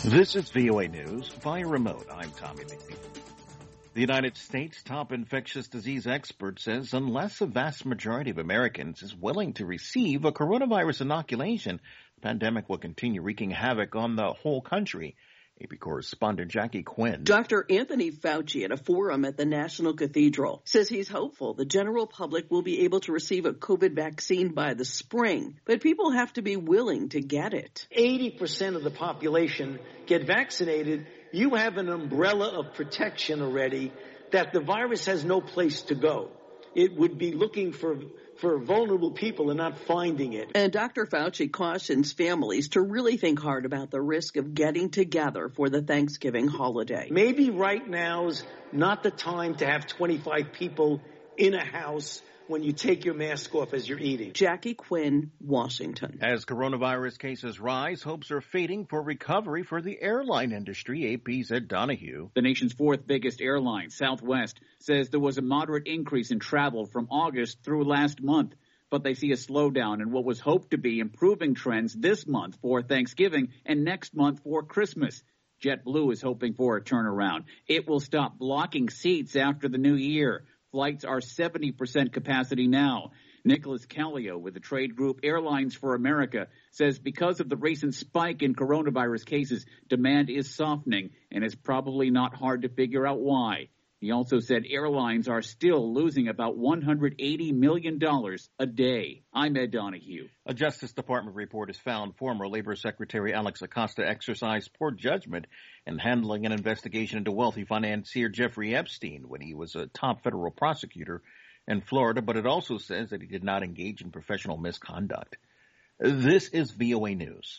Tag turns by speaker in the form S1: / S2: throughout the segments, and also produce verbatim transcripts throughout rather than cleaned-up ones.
S1: This is V O A News via remote. I'm Tommy McNeil. The United States top infectious disease expert says unless a vast majority of Americans is willing to receive a coronavirus inoculation, the pandemic will continue wreaking havoc on the whole country. A P correspondent Jackie Quinn.
S2: Doctor Anthony Fauci at a forum at the National Cathedral says he's hopeful the general public will be able to receive a COVID vaccine by the spring, but people have to be willing to get it.
S3: eighty percent of the population get vaccinated. You have an umbrella of protection already that the virus has no place to go. It would be looking for for vulnerable people and not finding it.
S2: And Doctor Fauci cautions families to really think hard about the risk of getting together for the Thanksgiving holiday.
S3: Maybe right now's not the time to have twenty-five people in a house when you take your mask off as you're eating.
S2: Jackie Quinn, Washington.
S1: As coronavirus cases rise, hopes are fading for recovery for the airline industry. A P's Ed Donahue.
S4: The nation's fourth biggest airline, Southwest, says there was a moderate increase in travel from August through last month, but they see a slowdown in what was hoped to be improving trends this month for Thanksgiving and next month for Christmas. JetBlue is hoping for a turnaround. It will stop blocking seats after the new year. Flights are seventy percent capacity now. Nicholas Callio with the trade group Airlines for America says because of the recent spike in coronavirus cases, demand is softening, and it's probably not hard to figure out why. He also said airlines are still losing about one hundred eighty million dollars a day. I'm Ed Donahue.
S1: A Justice Department report has found former Labor Secretary Alex Acosta exercised poor judgment in handling an investigation into wealthy financier Jeffrey Epstein when he was a top federal prosecutor in Florida, but it also says that he did not engage in professional misconduct. This is V O A News.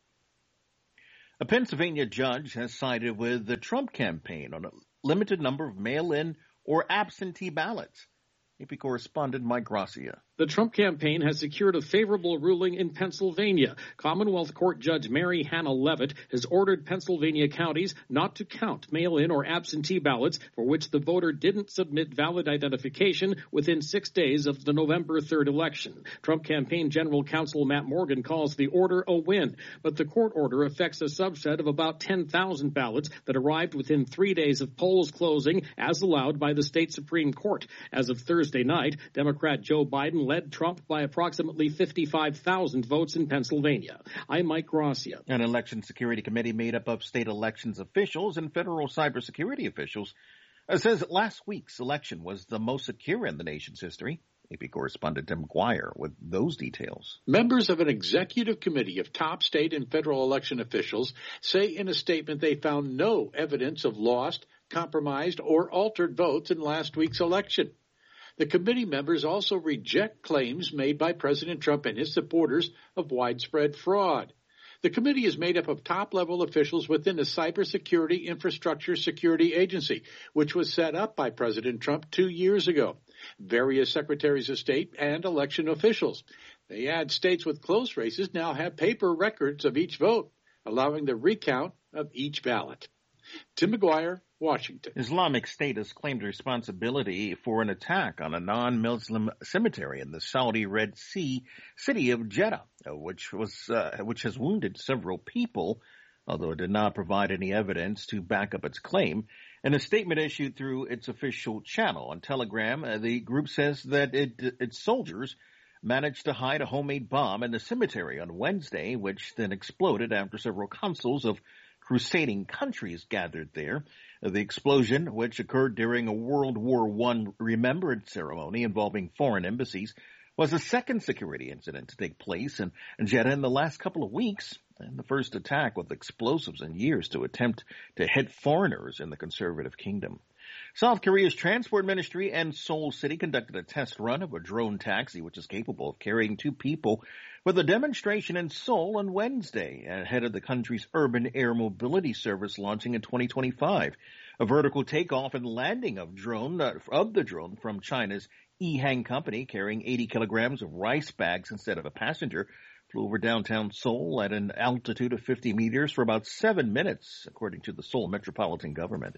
S1: A Pennsylvania judge has sided with the Trump campaign on a limited number of mail-in or absentee ballots. A P correspondent Mike Gracia.
S5: The Trump campaign has secured a favorable ruling in Pennsylvania. Commonwealth Court Judge Mary Hannah Levitt has ordered Pennsylvania counties not to count mail-in or absentee ballots for which the voter didn't submit valid identification within six days of the November third election. Trump campaign general counsel Matt Morgan calls the order a win, but the court order affects a subset of about ten thousand ballots that arrived within three days of polls closing, as allowed by the state Supreme Court. As of Thursday night, Democrat Joe Biden led Trump by approximately fifty-five thousand votes in Pennsylvania. I'm Mike Gracia.
S1: An election security committee made up of state elections officials and federal cybersecurity officials uh, says that last week's election was the most secure in the nation's history. A P correspondent Tim McGuire with those details.
S6: Members of an executive committee of top state and federal election officials say in a statement they found no evidence of lost, compromised, or altered votes in last week's election. The committee members also reject claims made by President Trump and his supporters of widespread fraud. The committee is made up of top-level officials within the Cybersecurity Infrastructure Security Agency, which was set up by President Trump two years ago, various secretaries of state, and election officials. They add states with close races now have paper records of each vote, allowing the recount of each ballot. Tim McGuire, Washington.
S1: Islamic State has claimed responsibility for an attack on a non-Muslim cemetery in the Saudi Red Sea city of Jeddah, which was uh, which has wounded several people, although it did not provide any evidence to back up its claim. In a statement issued through its official channel on Telegram, uh, the group says that it, its soldiers managed to hide a homemade bomb in the cemetery on Wednesday, which then exploded after several consuls of crusading countries gathered there. The explosion, which occurred during a World War One remembrance ceremony involving foreign embassies, was the second security incident to take place in Jeddah in the last couple of weeks, and the first attack with explosives in years to attempt to hit foreigners in the conservative kingdom. South Korea's transport ministry and Seoul City conducted a test run of a drone taxi which is capable of carrying two people with a demonstration in Seoul on Wednesday ahead of the country's urban air mobility service launching in twenty twenty-five. A vertical takeoff and landing of drone uh, of the drone from China's Ehang company carrying eighty kilograms of rice bags instead of a passenger flew over downtown Seoul at an altitude of fifty meters for about seven minutes, according to the Seoul Metropolitan Government.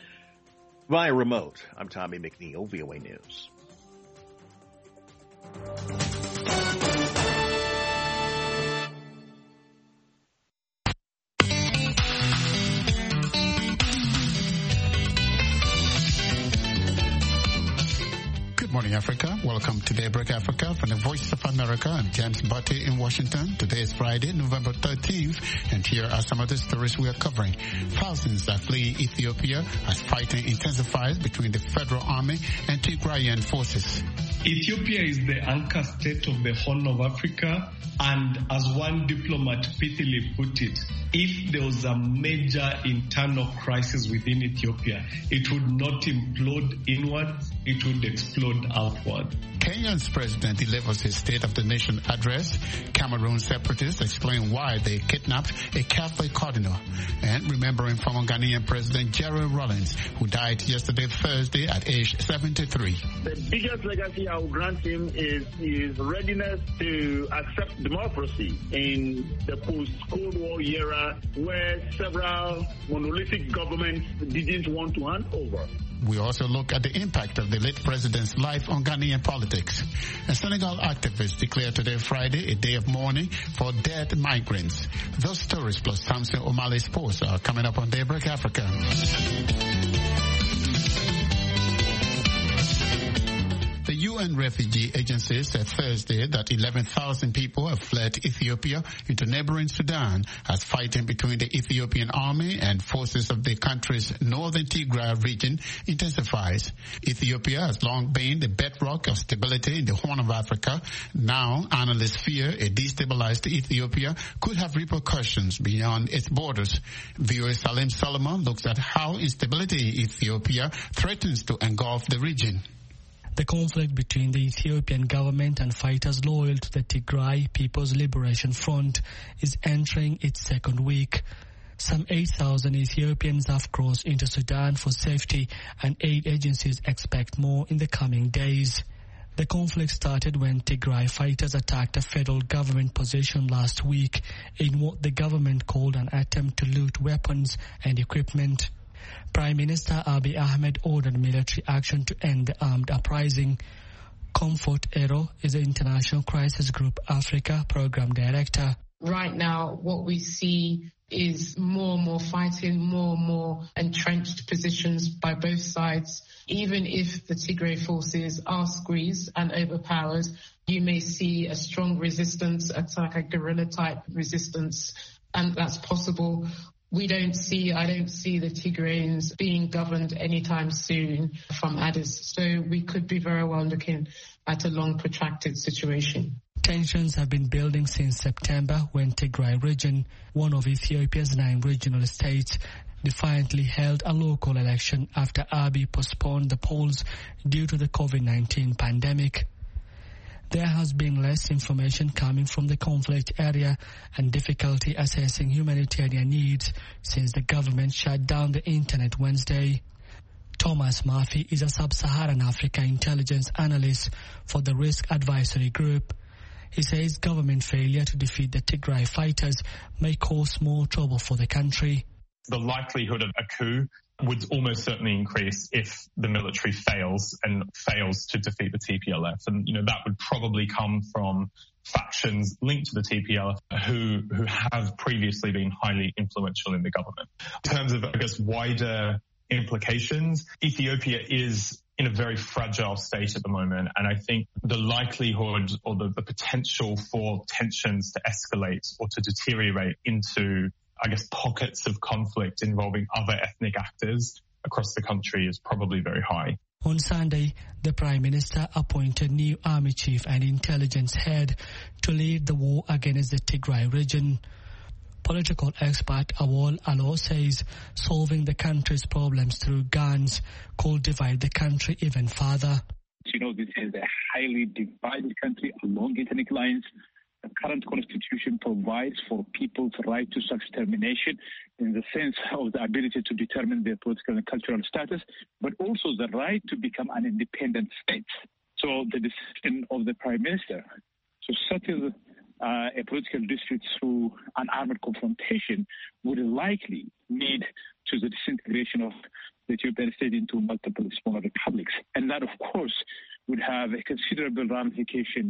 S1: Via remote, I'm Tommy McNeil, V O A News.
S7: morning, Africa. Welcome to Daybreak Africa from the Voice of America. I'm James Butte in Washington. Today is Friday, November thirteenth, and here are some of the stories we are covering. Thousands are fleeing Ethiopia as fighting intensifies between the Federal Army and Tigrayan forces.
S8: Ethiopia is the anchor state of the Horn of Africa, and as one diplomat pithily put it, if there was a major internal crisis within Ethiopia, it would not implode inward, it would explode outward.
S7: Kenya's president delivers his State of the Nation address. Cameroon separatists explain why they kidnapped a Catholic cardinal. And remembering former Ghanaian President Jerry Rawlings, who died yesterday Thursday at age seventy-three.
S9: The biggest legacy I will grant him is his readiness to accept democracy in the post-Cold War era where several monolithic governments didn't want to hand over.
S7: We also look at the impact of the late president's life on Ghanaian politics. And Senegal activists declare today, Friday, a day of mourning for dead migrants. Those stories plus Samson O'Malley Sports are coming up on Daybreak Africa. The U N Refugee Agency said Thursday that eleven thousand people have fled Ethiopia into neighboring Sudan as fighting between the Ethiopian army and forces of the country's northern Tigray region intensifies. Ethiopia has long been the bedrock of stability in the Horn of Africa. Now, analysts fear a destabilized Ethiopia could have repercussions beyond its borders. V O A Salim Solomon looks at how instability in Ethiopia threatens to engulf the region.
S10: The conflict between the Ethiopian government and fighters loyal to the Tigray People's Liberation Front is entering its second week. Some eight thousand Ethiopians have crossed into Sudan for safety, and aid agencies expect more in the coming days. The conflict started when Tigray fighters attacked a federal government position last week in what the government called an attempt to loot weapons and equipment. Prime Minister Abiy Ahmed ordered military action to end the armed uprising. Comfort Ero is the International Crisis Group Africa Program Director.
S11: Right now, what we see is more and more fighting, more and more entrenched positions by both sides. Even if the Tigray forces are squeezed and overpowered, you may see a strong resistance, it's like a guerrilla-type resistance, and that's possible. We don't see, I don't see the Tigrayans being governed anytime soon from Addis. So we could be very well looking at a long protracted situation.
S10: Tensions have been building since September when Tigray region, one of Ethiopia's nine regional states, defiantly held a local election after Abiy postponed the polls due to the COVID nineteen pandemic. There has been less information coming from the conflict area and difficulty assessing humanitarian needs since the government shut down the internet Wednesday. Thomas Murphy is a sub-Saharan Africa intelligence analyst for the Risk Advisory Group. He says government failure to defeat the Tigray fighters may cause more trouble for the country.
S12: The likelihood of a coup would almost certainly increase if the military fails and fails to defeat the T P L F. And, you know, that would probably come from factions linked to the T P L F who, who have previously been highly influential in the government. In terms of, I guess, wider implications, Ethiopia is in a very fragile state at the moment. And I think the likelihood or the, the potential for tensions to escalate or to deteriorate into, I guess, pockets of conflict involving other ethnic actors across the country is probably very high.
S10: On Sunday, the Prime Minister appointed new army chief and intelligence head to lead the war against the Tigray region. Political expert Awol Alo says solving the country's problems through guns could divide the country even further.
S13: You know, this is a highly divided country along ethnic lines. The current constitution provides for people's right to self-determination in the sense of the ability to determine their political and cultural status, but also the right to become an independent state. So the decision of the Prime Minister to settle uh, a political dispute through an armed confrontation would likely lead to the disintegration of the Ethiopian state into multiple smaller republics. And that, of course, would have a considerable ramification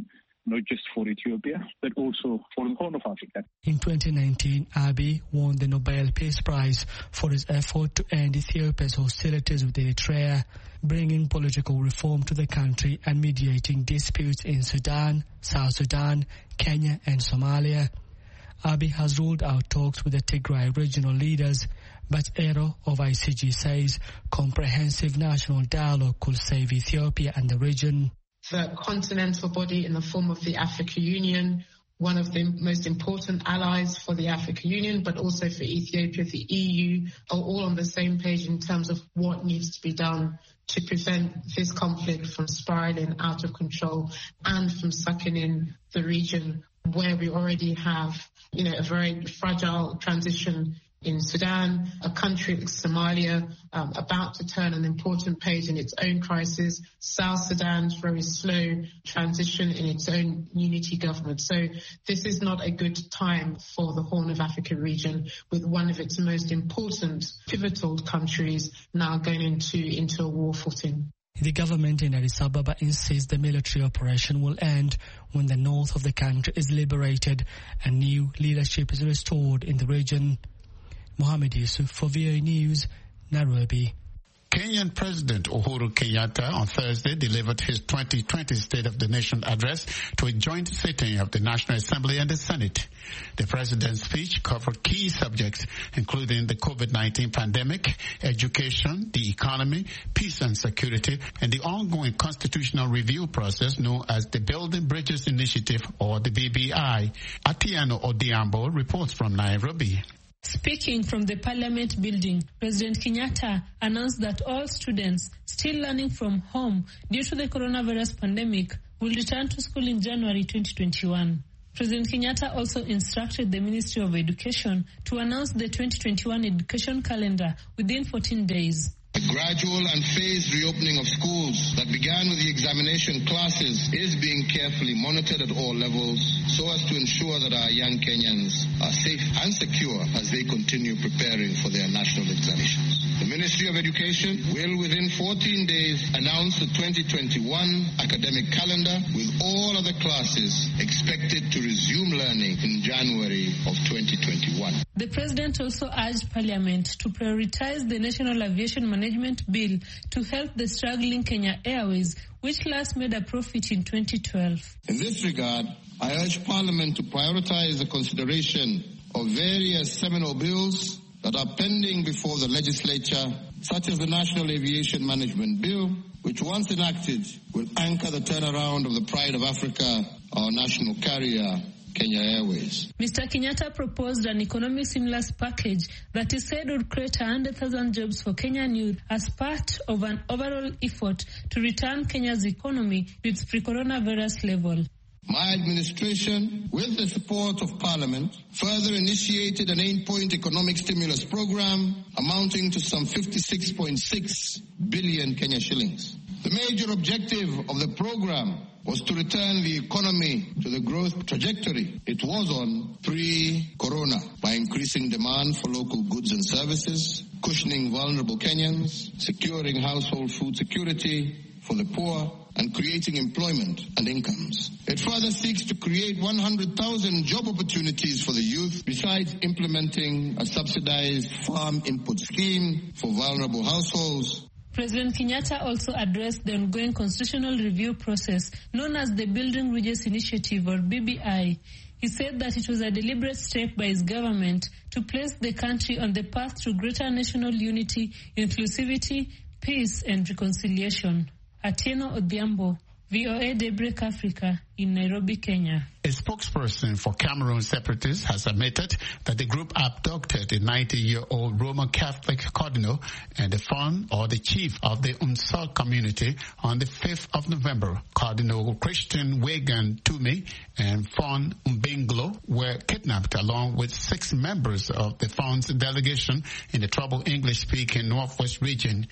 S13: not just for Ethiopia, but also for the Horn of Africa.
S10: In twenty nineteen, Abiy won the Nobel Peace Prize for his effort to end Ethiopia's hostilities with Eritrea, bringing political reform to the country and mediating disputes in Sudan, South Sudan, Kenya and Somalia. Abiy has ruled out talks with the Tigray regional leaders, but Ero of I C G says comprehensive national dialogue could save Ethiopia and the region.
S11: The continental body in the form of the African Union, one of the most important allies for the African Union, but also for Ethiopia, the E U, are all on the same page in terms of what needs to be done to prevent this conflict from spiraling out of control and from sucking in the region where we already have, you know, a very fragile transition in Sudan, a country like Somalia um, about to turn an important page in its own crisis, South Sudan's very slow transition in its own unity government. So this is not a good time for the Horn of Africa region, with one of its most important pivotal countries now going into, into a war footing.
S10: The government in Addis Ababa insists the military operation will end when the north of the country is liberated and new leadership is restored in the region. Mohammed Yusuf for V O A News, Nairobi.
S7: Kenyan President Uhuru Kenyatta on Thursday delivered his twenty twenty State of the Nation address to a joint sitting of the National Assembly and the Senate. The president's speech covered key subjects, including the COVID nineteen pandemic, education, the economy, peace and security, and the ongoing constitutional review process known as the Building Bridges Initiative, or the B B I. Atiano Odiambo reports from Nairobi.
S14: Speaking from the Parliament building, President Kenyatta announced that all students still learning from home due to the coronavirus pandemic will return to school in January twenty twenty-one. President Kenyatta also instructed the Ministry of Education to announce the twenty twenty-one education calendar within fourteen days.
S15: The gradual and phased reopening of schools that began with the examination classes is being carefully monitored at all levels so as to ensure that our young Kenyans are safe and secure as they continue preparing for their national examinations. The Ministry of Education will within fourteen days announce the twenty twenty-one academic calendar with all other classes expected to resume learning in January of twenty twenty-one.
S14: The President also urged Parliament to prioritize the National Aviation Management Bill to help the struggling Kenya Airways, which last made a profit in twenty twelve.
S15: In this regard, I urge Parliament to prioritize the consideration of various seminal bills that are pending before the legislature, such as the National Aviation Management Bill, which once enacted will anchor the turnaround of the pride of Africa, our national carrier, Kenya Airways.
S14: Mister Kenyatta proposed an economic stimulus package that he said would create one hundred thousand jobs for Kenyan youth as part of an overall effort to return Kenya's economy to its pre-coronavirus level.
S15: My administration, with the support of Parliament, further initiated an eight-point economic stimulus program amounting to some fifty-six point six billion Kenya shillings. The major objective of the program was to return the economy to the growth trajectory it was on pre-corona by increasing demand for local goods and services, cushioning vulnerable Kenyans, securing household food security for the poor, and creating employment and incomes. It further seeks to create one hundred thousand job opportunities for the youth, besides implementing a subsidized farm input scheme for vulnerable households.
S14: President Kenyatta also addressed the ongoing constitutional review process known as the Building Bridges Initiative, or B B I. He said that it was a deliberate step by his government to place the country on the path to greater national unity, inclusivity, peace and reconciliation. Atieno Odhiambo, V O A Daybreak Africa, in Nairobi, Kenya.
S7: A spokesperson for Cameroon separatists has admitted that the group abducted a ninety-year-old Roman Catholic cardinal and the founder or the chief of the Unsal community on the fifth of November. Cardinal Christian Wegan Toomey and Fon Mbinglo were kidnapped along with six members of the Fon's delegation in the troubled English-speaking Northwest region.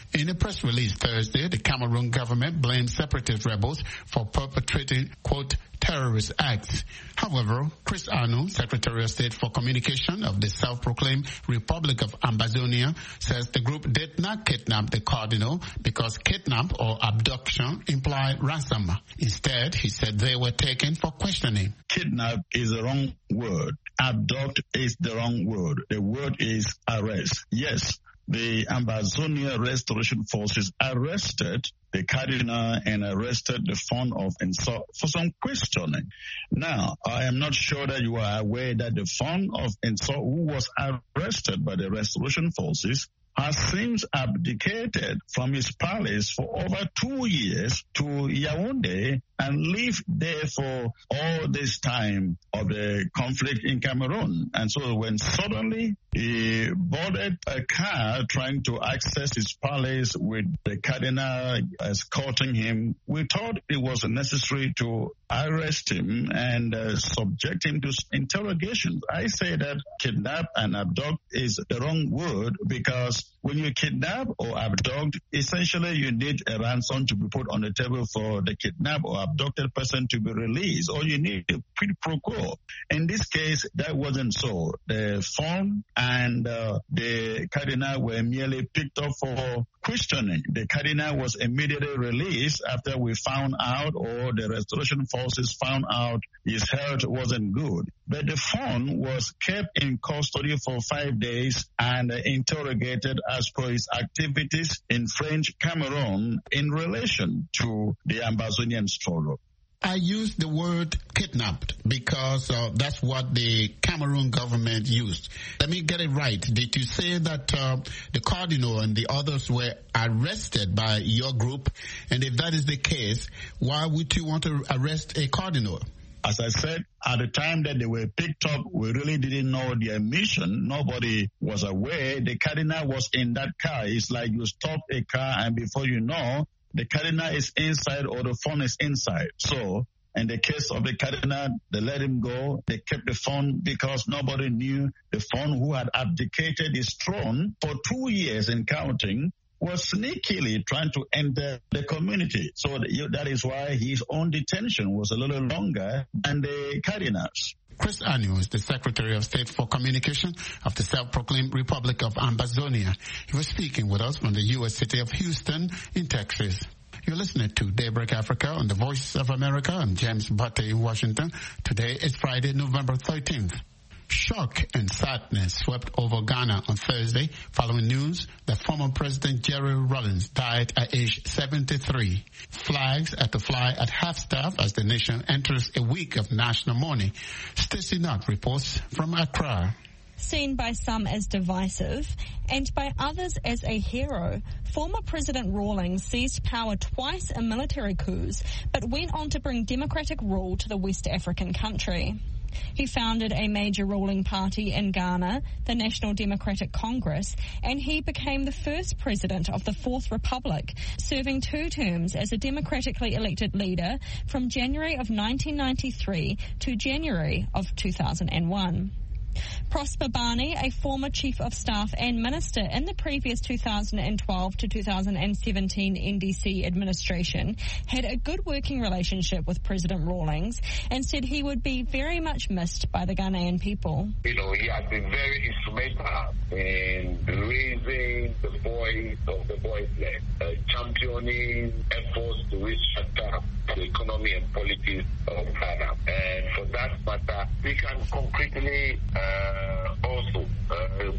S7: In a press release Thursday, the Cameroon government blamed separatist rebels for perpetrating, quote, terrorist acts. However, Chris Anu, Secretary of State for Communication of the self-proclaimed Republic of Ambazonia, says the group did not kidnap the cardinal because kidnap or abduction imply ransom. Instead, he said they were taken for questioning.
S16: Kidnap is the wrong word. Abduct is the wrong word. The word is arrest. Yes, the Ambazonia Restoration Forces arrested the cardinal and arrested the fount of Ensor for some questioning. Now, I am not sure that you are aware that the fount of Ensor, who was arrested by the Restoration Forces, has since abdicated from his palace for over two years to Yaoundé and lived there for all this time of the conflict in Cameroon. And so when suddenly he boarded a car trying to access his palace with the cardinal escorting him, we thought it was necessary to arrest him and uh, subject him to interrogations. I say that kidnap and abduct is the wrong word because when you kidnap or abduct, essentially you need a ransom to be put on the table for the kidnapped or abducted person to be released, or you need a quid pro quo. In this case, that wasn't so. The phone and uh, the cardinal were merely picked up for questioning. The cardinal was immediately released after we found out, or the restoration forces found out, his health wasn't good. But the phone was kept in custody for five days and interrogated as per his activities in French Cameroon in relation to the Ambazonian struggle.
S7: I use the word kidnapped because uh, that's what the Cameroon government used. Let me get it right. Did you say that uh, the cardinal and the others were arrested by your group? And if that is the case, why would you want to arrest a cardinal?
S16: As I said, at the time that they were picked up, we really didn't know their mission. Nobody was aware. The cardinal was in that car. It's like you stop a car and before you know, the cardinal is inside or the phone is inside. So in the case of the cardinal, they let him go. They kept the phone because nobody knew the phone, who had abdicated his throne for two years and counting, was sneakily trying to enter the community. So that is why his own detention was a little longer than the cardinal's.
S7: Chris Anu is the Secretary of State for Communication of the self-proclaimed Republic of Ambazonia. He was speaking with us from the U S city of Houston in Texas. You're listening to Daybreak Africa on the Voice of America. I'm James Butte in Washington. Today is Friday, November thirteenth. Shock and sadness swept over Ghana on Thursday following news that former President Jerry Rawlings died at age seventy-three. Flags are to fly at half-staff as the nation enters a week of national mourning. Stacey Knott reports from Accra.
S17: Seen by some as divisive and by others as a hero, former President Rawlings seized power twice in military coups but went on to bring democratic rule to the West African country. He founded a major ruling party in Ghana, the National Democratic Congress, and he became the first president of the Fourth Republic, serving two terms as a democratically elected leader from January of nineteen ninety-three to January of two thousand one. Prosper Barney, a former Chief of Staff and Minister in the previous two thousand twelve to two thousand seventeen N D C administration, had a good working relationship with President Rawlings and said he would be very much missed by the Ghanaian people.
S18: You know, he has been very instrumental in raising the voice of the voiceless, uh, championing efforts to restructure the economy and politics of Ghana. And for that matter, we can concretely uh, also uh,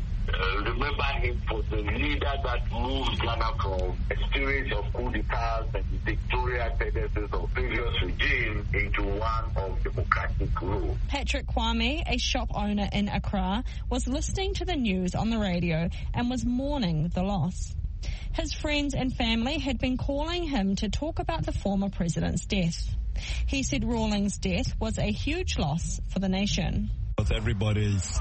S18: uh, remember him for the leader that moved Ghana from a series of coup d'etats and dictatorial tendencies of previous regimes into one of democratic rule.
S17: Patrick Kwame, a shop owner in Accra, was listening to the news on the radio and was mourning the loss. His friends and family had been calling him to talk about the former president's death. He said Rawlings' death was a huge loss for the nation.
S19: But everybody is,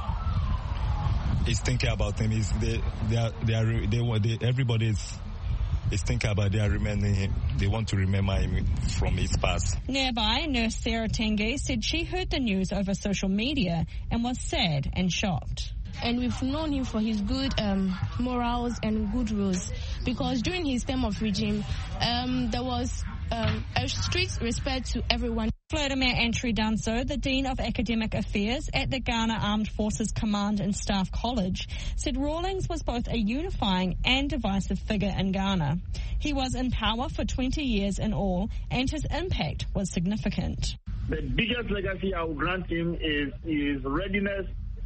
S19: is thinking about him. Is they, they are, they are, they want, they, everybody is, is thinking about they are remembering him. They want to remember him from his past.
S17: Nearby, nurse Sarah Tenge said she heard the news over social media and was sad and shocked.
S20: and we've known him for his good um, morals and good rules. Because during his term of regime, um, there was um, a strict respect to everyone.
S17: Vladimir Antri-Danso, the Dean of Academic Affairs at the Ghana Armed Forces Command and Staff College, said Rawlings was both a unifying and divisive figure in Ghana. He was in power for twenty years in all, and his impact was significant.
S9: The biggest legacy I will grant him is his readiness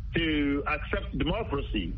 S9: to accept democracy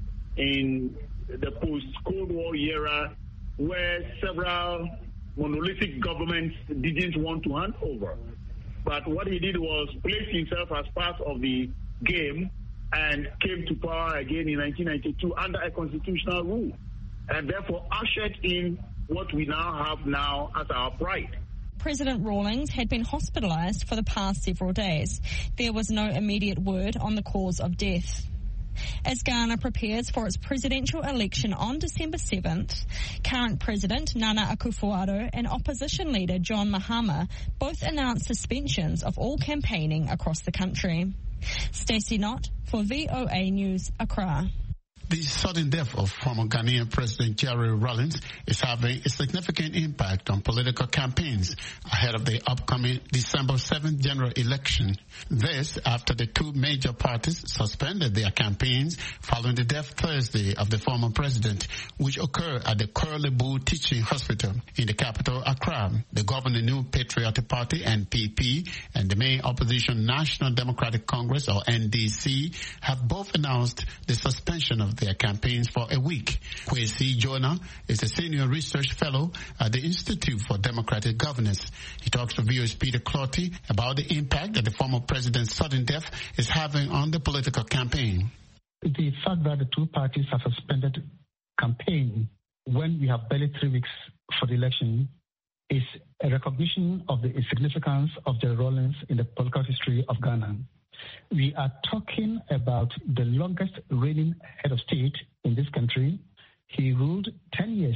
S9: in the post-Cold War era, where several monolithic governments didn't want to hand over. But what he did was place himself as part of the game and came to power again in nineteen ninety-two under a constitutional rule, and therefore ushered in what we now have now as our pride.
S17: President Rawlings had been hospitalised for the past several days. There was no immediate word on the cause of death. As Ghana prepares for its presidential election on December seventh, current President Nana Akufo-Addo and opposition leader John Mahama both announced suspensions of all campaigning across the country. Stacey Knott for V O A News, Accra.
S7: The sudden death of former Ghanaian President Jerry Rawlings is having a significant impact on political campaigns ahead of the upcoming December seventh general election. This after the two major parties suspended their campaigns following the death Thursday of the former president, which occurred at the Curly Bull Teaching Hospital in the capital, Accra. The governing New Patriotic Party, N P P, and the main opposition National Democratic Congress, or N D C, have both announced the suspension of their campaigns for a week. Kwesi Jonah is a senior research fellow at the Institute for Democratic Governance. He talks to V O A's Peter Clotty about the impact that the former president's sudden death is having on the political campaign.
S21: The fact that the two parties have suspended campaign when we have barely three weeks for the election is a recognition of the significance of Jerry Rawlings in the political history of Ghana. We are talking about the longest reigning head of state in this country. He ruled ten years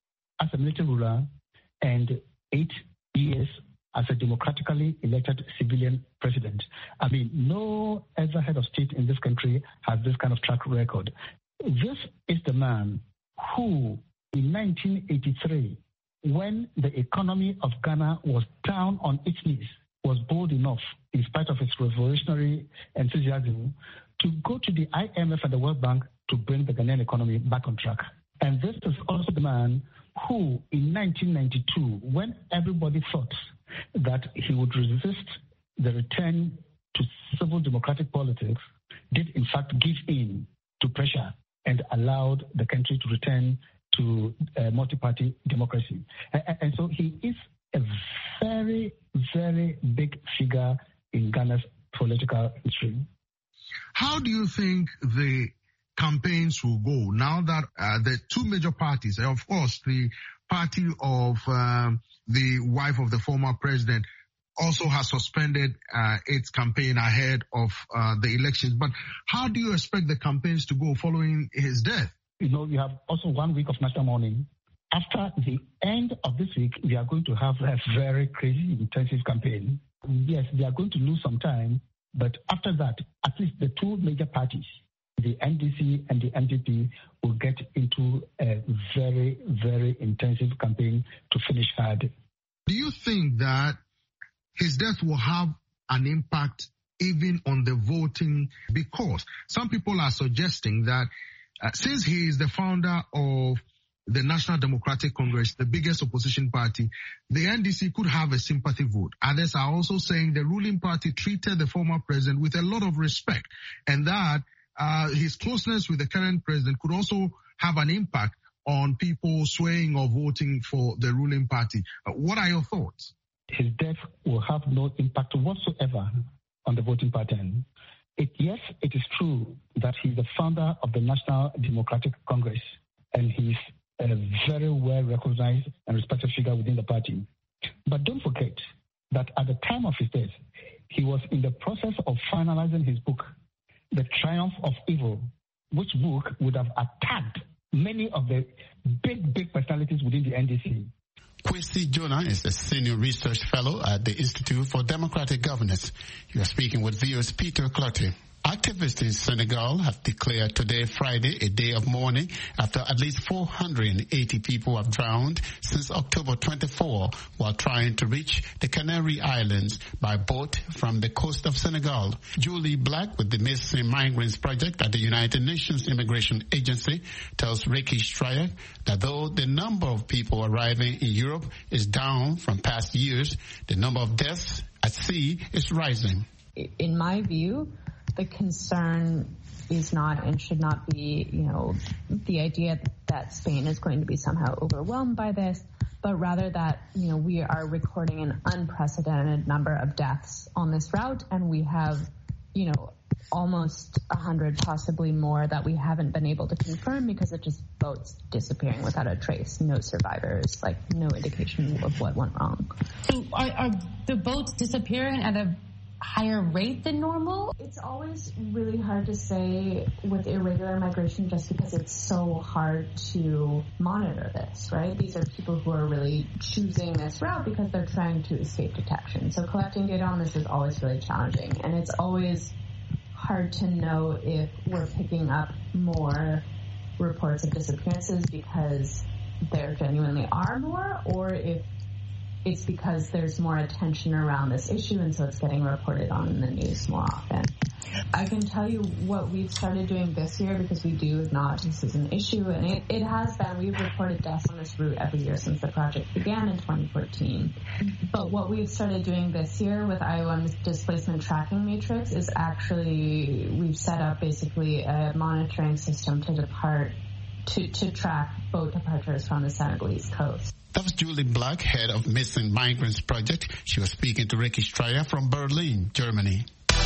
S21: as a military ruler and eight years as a democratically elected civilian president. I mean, no other head of state in this country has this kind of track record. This is the man who, in nineteen eighty-three, when the economy of Ghana was down on its knees, was bold enough, in spite of its revolutionary enthusiasm, to go to the I M F and the World Bank to bring the Ghanaian economy back on track. And this is also the man who, in nineteen ninety-two, when everybody thought that he would resist the return to civil democratic politics, did in fact give in to pressure and allowed the country to return to uh, multi-party democracy. And, and so he is a very, very big figure in Ghana's political history.
S22: How do you think the campaigns will go now that uh, the two major parties, of course, the party of um, the wife of the former president also has suspended uh, its campaign ahead of uh, the elections. But how do you expect the campaigns to go following his death?
S21: You know, we have also one week of national mourning. After the end of this week, we are going to have a very crazy, intensive campaign. Yes, they are going to lose some time, but after that, at least the two major parties, the N D C and the N P P, will get into a very, very intensive campaign to finish hard.
S22: Do you think that his death will have an impact even on the voting? Because some people are suggesting that uh, since he is the founder of the National Democratic Congress, the biggest opposition party, the N D C could have a sympathy vote. Others are also saying the ruling party treated the former president with a lot of respect, and that uh, his closeness with the current president could also have an impact on people swaying or voting for the ruling party. Uh, what are your thoughts?
S21: His death will have no impact whatsoever on the voting pattern. It, yes, it is true that he's the founder of the National Democratic Congress, and he's a very well recognized and respected figure within the party. But don't forget that at the time of his death, he was in the process of finalizing his book, The Triumph of Evil, which book would have attacked many of the big, big personalities within the N D C.
S7: Kwesi Jonah is a senior research fellow at the Institute for Democratic Governance. You are speaking with V O A's Peter Clotty. Activists in Senegal have declared today, Friday, a day of mourning after at least four hundred eighty people have drowned since October twenty-fourth while trying to reach the Canary Islands by boat from the coast of Senegal. Julie Black with the Missing Migrants Project at the United Nations Immigration Agency tells Ricky Stryer that though the number of people arriving in Europe is down from past years, the number of deaths at sea is rising.
S2: In my view, the concern is not and should not be, you know, the idea that Spain is going to be somehow overwhelmed by this, but rather that, you know, we are recording an unprecedented number of deaths on this route, and we have, you know, almost a hundred, possibly more, that we haven't been able to confirm because it just boats disappearing without a trace, no survivors, like no indication of what went wrong.
S3: So are, are the boats disappearing at a higher rate than normal?
S2: It's always really hard to say with irregular migration just because it's so hard to monitor this, right? These are people who are really choosing this route because they're trying to escape detection. So collecting data on this is always really challenging, and it's always hard to know if we're picking up more reports of disappearances because there genuinely are more, or if it's because there's more attention around this issue and so it's getting reported on in the news more often. I can tell you what we've started doing this year because we do acknowledge this is an issue, and it, it has been. We've reported deaths on this route every year since the project began in twenty fourteen. But what we've started doing this year with I O M's displacement tracking matrix is actually we've set up basically a monitoring system to depart to, to track boat departures from the Senegalese coast.
S7: That was Julie Black, head of Missing Migrants Project. She was speaking to Ricky Stryer from Berlin, Germany.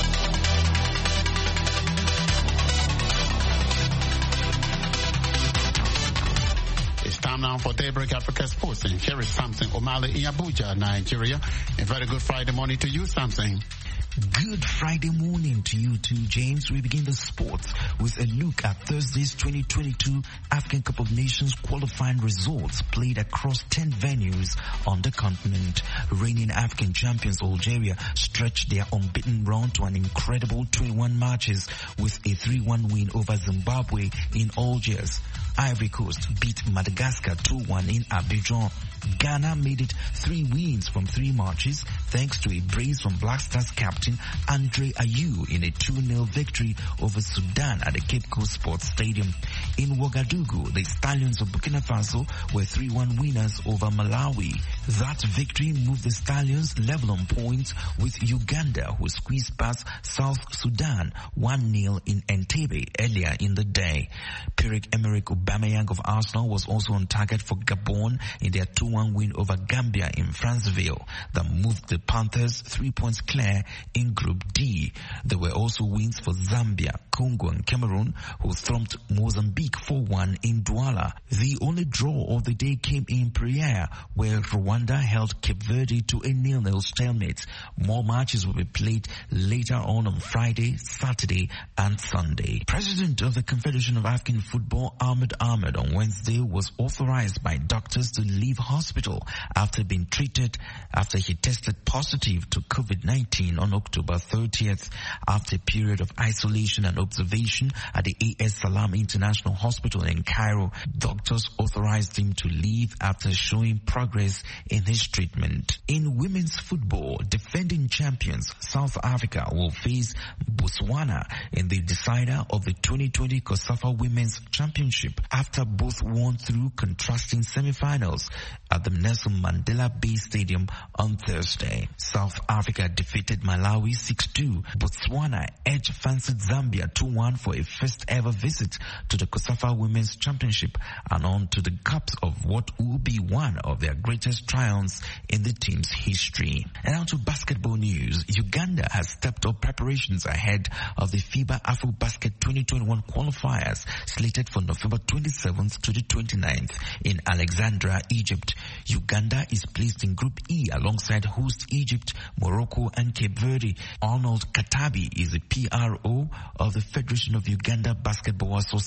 S7: It's time now for Daybreak Africa Sports. And here is Samson Omale in Abuja, Nigeria. A very good Friday morning to you, Samson.
S23: Good Friday morning to you too, James. We begin the sports with a look at Thursday's twenty twenty-two African Cup of Nations qualifying results played across ten venues on the continent. Reigning African champions Algeria stretched their unbeaten run to an incredible twenty-one matches with a three one win over Zimbabwe in Algiers. Ivory Coast beat Madagascar two one in Abidjan. Ghana made it three wins from three matches thanks to a brace from Black Stars captain Andre Ayew in a two nil victory over Sudan at the Cape Coast Sports Stadium. In Ouagadougou, the Stallions of Burkina Faso were three one winners over Malawi. That victory moved the Stallions level on points with Uganda, who squeezed past South Sudan one nil in Entebbe earlier in the day. Pierre-Emerick Aubameyang of Arsenal was also on target for Gabon in their two one win over Gambia in Franceville that moved the Panthers three points clear in Group D. There were also wins for Zambia, Congo and Cameroon, who thumped Mozambique four one in Douala. The only draw of the day came in Praia, where Rwanda held Cape Verde to a nil nil stalemate. More matches will be played later on on Friday, Saturday and Sunday. President of the Confederation of African Football, Ahmed Ahmed, on Wednesday was authorized by doctors to leave hospital after being treated after he tested positive to COVID nineteen on October thirtieth. After a period of isolation and observation at the A S Salam International Hospital in Cairo, doctors authorized him to leave after showing progress in his treatment. In women's football, defending champions South Africa will face Botswana in the decider of the twenty twenty COSAFA Women's Championship after both won through contrasting semifinals at the Nelson Mandela Bay Stadium on Thursday. South Africa defeated Malawi six two. Botswana edged fancied Zambia two one for a first ever visit to the COSAFA Women's Championship and on to the cups of what will be one of their greatest triumphs in the team's history. And now to basketball news. Uganda has stepped up preparations ahead of the FIBA AfroBasket twenty twenty-one qualifiers slated for November twenty-seventh to the twenty-ninth in Alexandria, Egypt. Uganda is placed in Group E alongside host Egypt, Morocco and Cape Verde. Arnold Katabi is the P R O of the Federation of Uganda Basketball Association.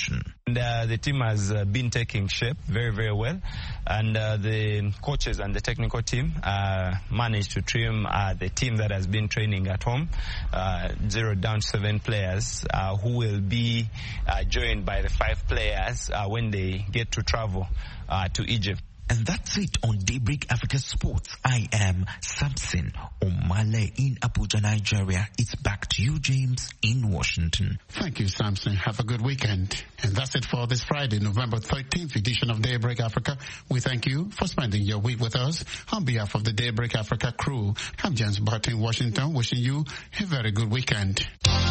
S23: competition.
S4: And, uh, the team has uh, been taking shape very, very well. And uh, the coaches and the technical team uh, managed to trim uh, the team that has been training at home, uh, zero down seven players uh, who will be uh, joined by the five players uh, when they get to travel uh, to Egypt.
S23: And that's it on Daybreak Africa Sports. I am Samson Omale in Abuja, Nigeria. It's back to you, James, in Washington.
S7: Thank you, Samson. Have a good weekend. And that's it for this Friday, November thirteenth edition of Daybreak Africa. We thank you for spending your week with us. On behalf of the Daybreak Africa crew, I'm James Barton in Washington, wishing you a very good weekend.